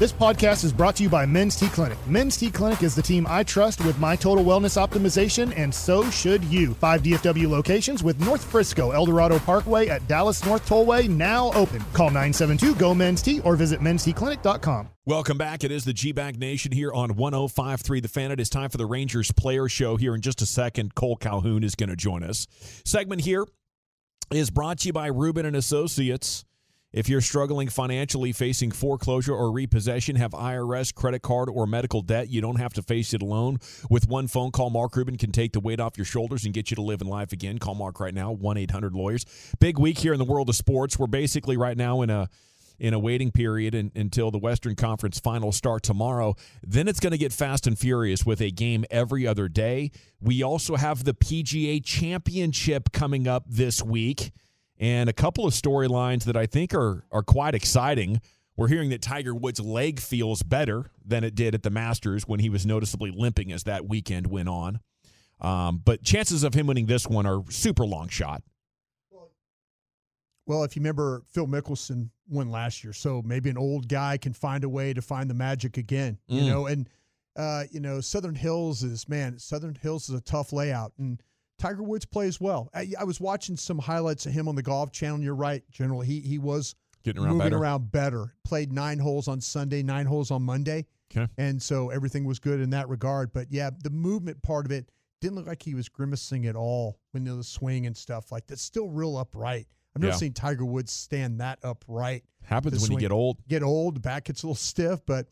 This podcast is brought to you by Men's T Clinic. Men's T Clinic is the team I trust with my total wellness optimization, and so should you. 5 DFW locations with North Frisco, Eldorado Parkway at Dallas North Tollway now open. Call 972-GO-MEN'S-T or visit mensteclinic.com. Welcome back. It is the G-Bag Nation here on 105.3 The Fan. It is time for the Rangers Player Show here in just a second. Cole Calhoun is going to join us. Segment here is brought to you by Rubin and Associates. If you're struggling financially, facing foreclosure or repossession, have IRS, credit card, or medical debt, you don't have to face it alone. With one phone call, Mark Rubin can take the weight off your shoulders and get you to live in life again. Call Mark right now, 1-800-LAWYERS. Big week here in the world of sports. We're basically right now in a waiting period until the Western Conference Finals start tomorrow. Then it's going to get fast and furious with a game every other day. We also have the PGA Championship coming up this week. And a couple of storylines that I think are quite exciting. We're hearing that Tiger Woods' leg feels better than it did at the Masters when he was noticeably limping as that weekend went on. But chances of him winning this one are super long shot. Well, if you remember, Phil Mickelson won last year, so maybe an old guy can find a way to find the magic again. You know, and Southern Hills is a tough layout, and Tiger Woods plays well. I was watching some highlights of him on the Golf Channel, and you're right, General. He was moving around better. Played 9 holes on Sunday, 9 holes on Monday. Okay. And so everything was good in that regard. But, yeah, the movement part of it didn't look like he was grimacing at all when the swing and stuff like that's still real upright. I've never seen Tiger Woods stand that upright. Happens when you get old. The back gets a little stiff. But,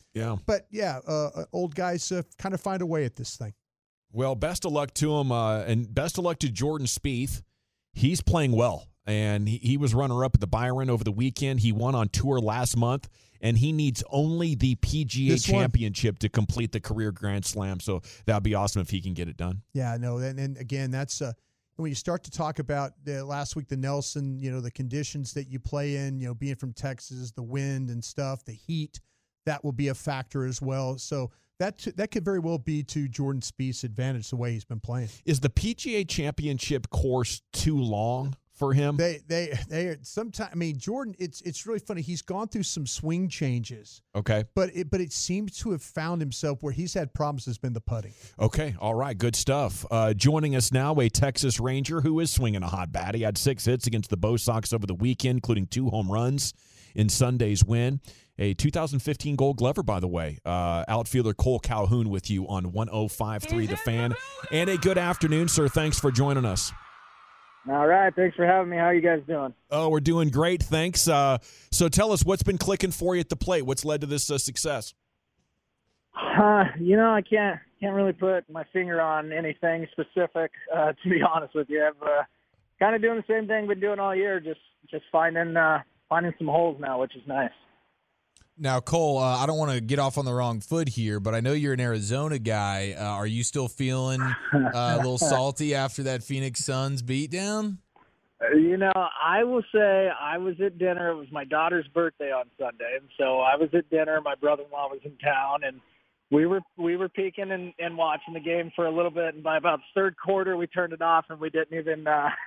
old guys kind of find a way at this thing. Well, best of luck to him, and best of luck to Jordan Spieth. He's playing well, and he was runner-up at the Byron over the weekend. He won on tour last month, and he needs only the PGA Championship to complete the career Grand Slam, so that would be awesome if he can get it done. Yeah, no, and again, that's when you start to talk about last week, the Nelson, the conditions that you play in, being from Texas, the wind and stuff, the heat, that will be a factor as well. So that could very well be to Jordan Spieth's advantage the way he's been playing. Is the PGA Championship course too long for him? They sometimes. I mean, Jordan. It's really funny. He's gone through some swing changes. Okay, but it seems to have found himself where he's had problems has been the putting. Okay, all right, good stuff. Joining us now, a Texas Ranger who is swinging a hot bat. He had 6 hits against the Bo Sox over the weekend, including 2 home runs in Sunday's win. A 2015 Gold Glover, by the way. Outfielder Cole Calhoun with you on 105.3 The Fan. And a good afternoon, sir. Thanks for joining us. All right. Thanks for having me. How are you guys doing? Oh, we're doing great. Thanks. So tell us what's been clicking for you at the plate. What's led to this success? I can't really put my finger on anything specific, to be honest with you. I've kind of doing the same thing I've been doing all year, just finding some holes now, which is nice. Now, Cole, I don't want to get off on the wrong foot here, but I know you're an Arizona guy. Are you still feeling a little salty after that Phoenix Suns beatdown? I will say I was at dinner. It was my daughter's birthday on Sunday, and so I was at dinner. My brother-in-law was in town, and we were peeking and watching the game for a little bit. And by about the third quarter, we turned it off, and we didn't even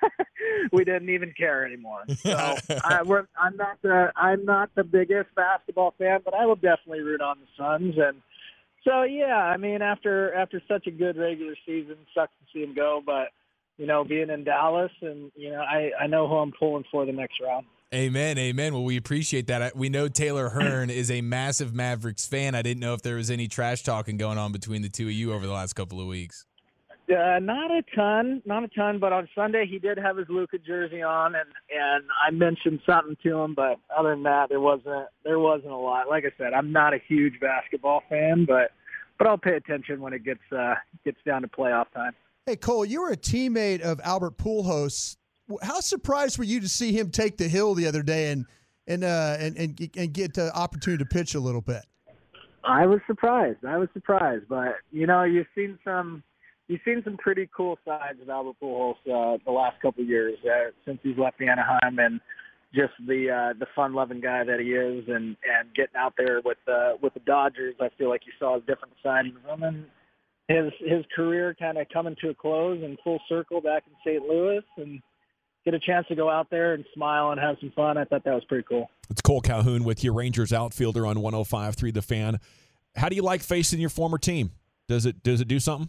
care anymore. So I'm not the biggest basketball fan, but I will definitely root on the Suns. And so I mean, after such a good regular season, sucks to see them go, but being in Dallas, and I know who I'm pulling for the next round. Amen, amen. Well, we appreciate that. We know Taylor Hearn is a massive Mavericks fan. I didn't know if there was any trash talking going on between the two of you over the last couple of weeks. Not a ton, but on Sunday he did have his Luka jersey on, and I mentioned something to him, but other than that, there wasn't a lot. Like I said, I'm not a huge basketball fan, but I'll pay attention when it gets down to playoff time. Hey, Cole, you were a teammate of Albert Pujols. How surprised were you to see him take the hill the other day and get the opportunity to pitch a little bit? I was surprised, but you've seen some pretty cool sides of Albert Pujols the last couple of years since he's left Anaheim, and just the fun-loving guy that he is, and getting out there with the Dodgers. I feel like you saw a different side of him, and his career kind of coming to a close in full circle back in St. Louis, and get a chance to go out there and smile and have some fun. I thought that was pretty cool. It's Cole Calhoun with your Rangers outfielder on 105.3 The Fan. How do you like facing your former team? Does it do something?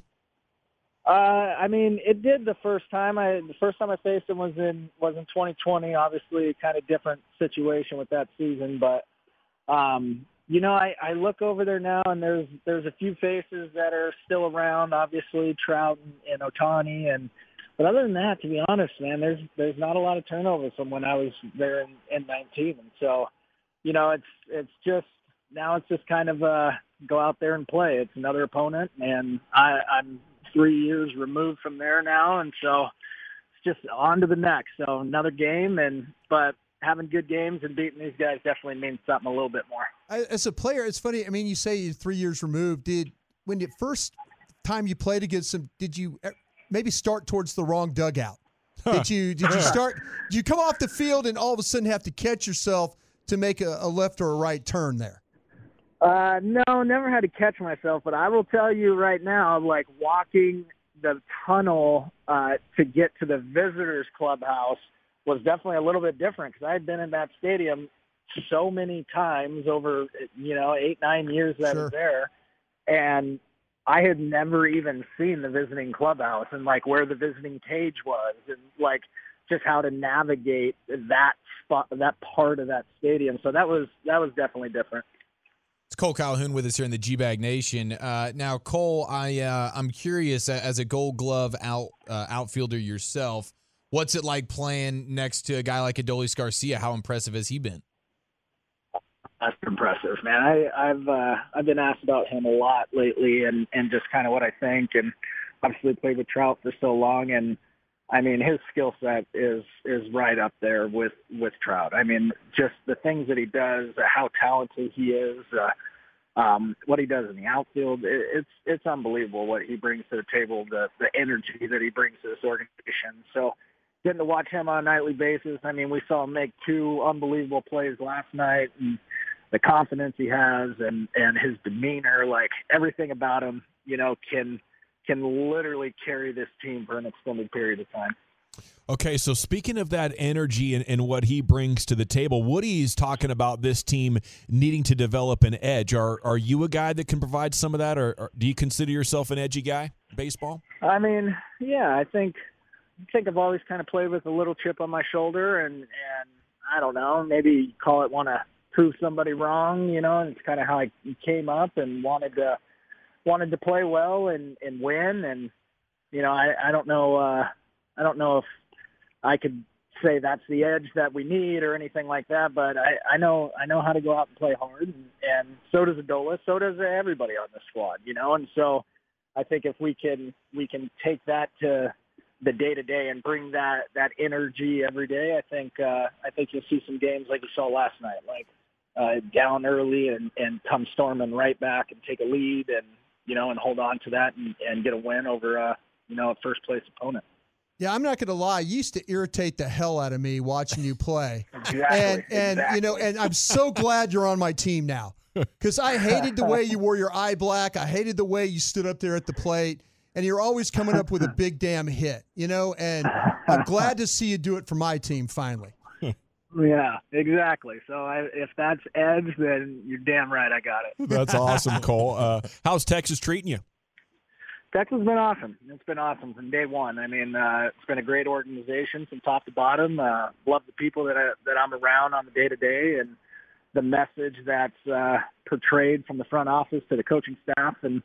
I mean, it did the first time. The first time I faced him was in 2020. Obviously, kind of different situation with that season, but you know, I look over there now, and there's a few faces that are still around. Obviously, Trout and Ohtani, but other than that, to be honest, man, there's not a lot of turnover from when I was there in 19, and so, you know, it's just kind of go out there and play. It's another opponent, and I'm 3 years removed from there now, and so it's just on to the next. So another game, but having good games and beating these guys definitely means something a little bit more. As a player, it's funny. I mean, you say you're 3 years removed. When the first time you played against them, did you maybe start towards the wrong dugout? Did you come off the field and all of a sudden have to catch yourself to make a left or a right turn there? No, never had to catch myself, but I will tell you right now, like walking the tunnel to get to the visitors clubhouse was definitely a little bit different because I had been in that stadium so many times over, 8-9 years that I was there, and I had never even seen the visiting clubhouse and like where the visiting cage was and like just how to navigate that spot, that part of that stadium. So that was definitely different. It's Cole Calhoun with us here in the G-Bag Nation. Now, Cole, I'm curious, as a Gold Glove outfielder yourself, what's it like playing next to a guy like Adolis Garcia? How impressive has he been? That's impressive, man. I've been asked about him a lot lately, and just kind of what I think. And obviously played with Trout for so long, and I mean his skill set is right up there with Trout. I mean, just the things that he does, how talented he is, what he does in the outfield. It's unbelievable what he brings to the table, the energy that he brings to this organization. So getting to watch him on a nightly basis. I mean, we saw him make 2 unbelievable plays last night, and the confidence he has and his demeanor, like everything about him, can literally carry this team for an extended period of time. Okay, so speaking of that energy and what he brings to the table, Woody's talking about this team needing to develop an edge. Are you a guy that can provide some of that, or do you consider yourself an edgy guy, baseball? I mean, yeah, I think I've always kind of played with a little chip on my shoulder, and I don't know, maybe call it want to prove somebody wrong, and it's kind of how I came up and wanted to play well and win. And, I don't know if I could say that's the edge that we need or anything like that, but I know how to go out and play hard, and so does Adolis, so does everybody on the squad, and so I think if we can take that to the day-to-day and bring that energy every day, I think you'll see some games like you saw last night, like down early and come storming right back and take a lead and hold on to that and get a win over a first-place opponent. Yeah, I'm not going to lie. You used to irritate the hell out of me watching you play. Exactly. And and I'm so glad you're on my team now because I hated the way you wore your eye black. I hated the way you stood up there at the plate, and you're always coming up with a big damn hit, and I'm glad to see you do it for my team finally. Yeah, exactly. So if that's edge, then you're damn right I got it. That's awesome, Cole. How's Texas treating you? Texas has been awesome. It's been awesome from day one. I mean, it's been a great organization from top to bottom. Love the people that I'm around on the day-to-day and the message that's portrayed from the front office to the coaching staff. And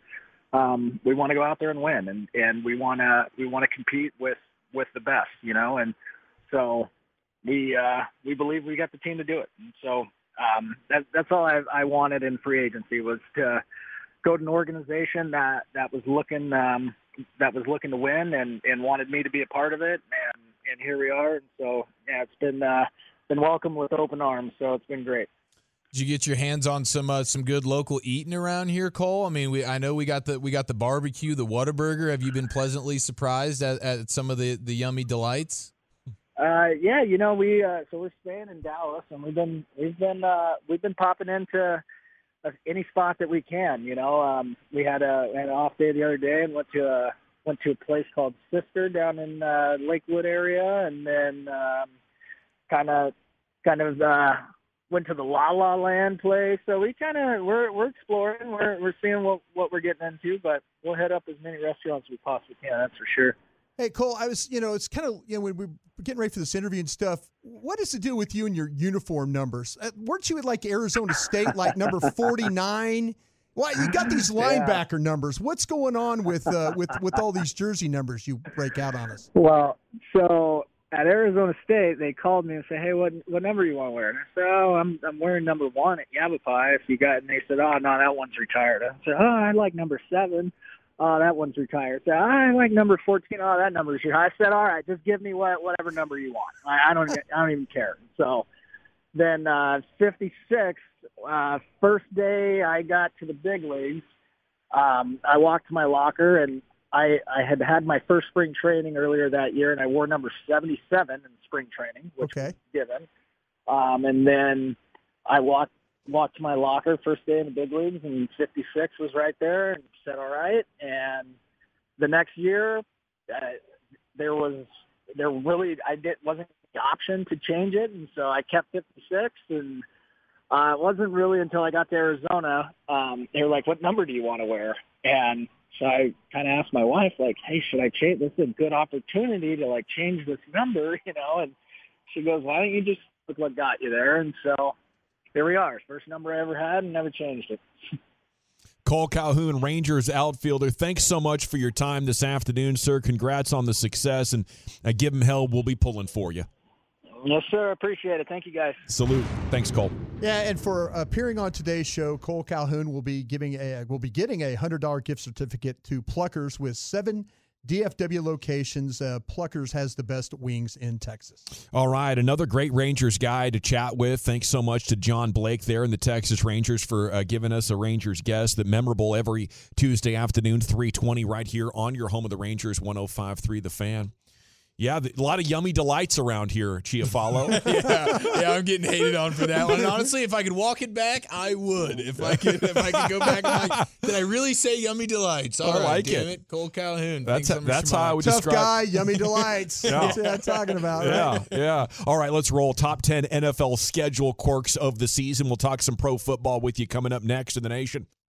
we want to go out there and win, and we want to compete with the best, and so we believe we got the team to do it. And so that's all I wanted in free agency was to go to an organization that was looking to win and wanted me to be a part of it, and here we are. And so yeah, it's been welcomed with open arms. So it's been great. Did you get your hands on some good local eating around here, Cole? I mean, I know we got the barbecue, the Whataburger. Have you been pleasantly surprised at some of the yummy delights? Yeah, so we're staying in Dallas, and we've been popping into any spot that we can. We had an off day the other day and went to went to a place called Sister down in Lakewood area, and then kind of went to the La La Land place. So we're exploring. We're seeing what we're getting into, but we'll hit up as many restaurants as we possibly can. That's for sure. Hey, Cole, it's kind of, when we're getting ready for this interview and stuff, what is the deal with you and your uniform numbers? Weren't you at like Arizona State, like number 49? Well, you got these linebacker numbers. What's going on with all these jersey numbers you break out on us? Well, so at Arizona State, they called me and said, "Hey, what number do you want to wear?" And I said, "Oh, I'm wearing number 1 at Yavapai. If you got," and they said, "Oh, no, that one's retired." I said, "Oh, I like number 7. Oh, that one's retired." So I like number 14. Oh, that number's retired. I said, "All right, just give me whatever number you want. I don't even care." So then 56, first day I got to the big leagues, I walked to my locker, and I had my first spring training earlier that year, and I wore number 77 in spring training, which was given. And then I walked to my locker first day in the big leagues, and 56 was right there, and said, "All right." And the next year, wasn't the option to change it, and so I kept 56. And it wasn't really until I got to Arizona, they were like, "What number do you want to wear?" And so I kind of asked my wife, like, "Hey, should I change? This is a good opportunity to like change this number, And she goes, "Why don't you just look what got you there?" And so here we are. First number I ever had, and never changed it. Cole Calhoun, Rangers outfielder, thanks so much for your time this afternoon, sir. Congrats on the success, and give him hell. We'll be pulling for you. Yes, sir. Appreciate it. Thank you, guys. Salute. Thanks, Cole. Yeah, and for appearing on today's show, Cole Calhoun will be getting a $100 gift certificate to Pluckers with 7 DFW locations. Pluckers has the best wings in Texas. All right, another great Rangers guy to chat with. Thanks so much to John Blake there in the Texas Rangers for giving us a Rangers guest. That memorable every Tuesday afternoon, 3:20, right here on your home of the Rangers, 105.3 The Fan. Yeah, a lot of yummy delights around here, Chiafalo. yeah, I'm getting hated on for that one. And honestly, if I could walk it back, I would. If I could go back and like, did I really say yummy delights? All I right, like damn it. Cole Calhoun. That's how I would Tough describe. guy, yummy delights. That's what I'm talking about. Right? Yeah. All right, let's roll. Top 10 NFL schedule quirks of the season. We'll talk some pro football with you coming up next in the nation.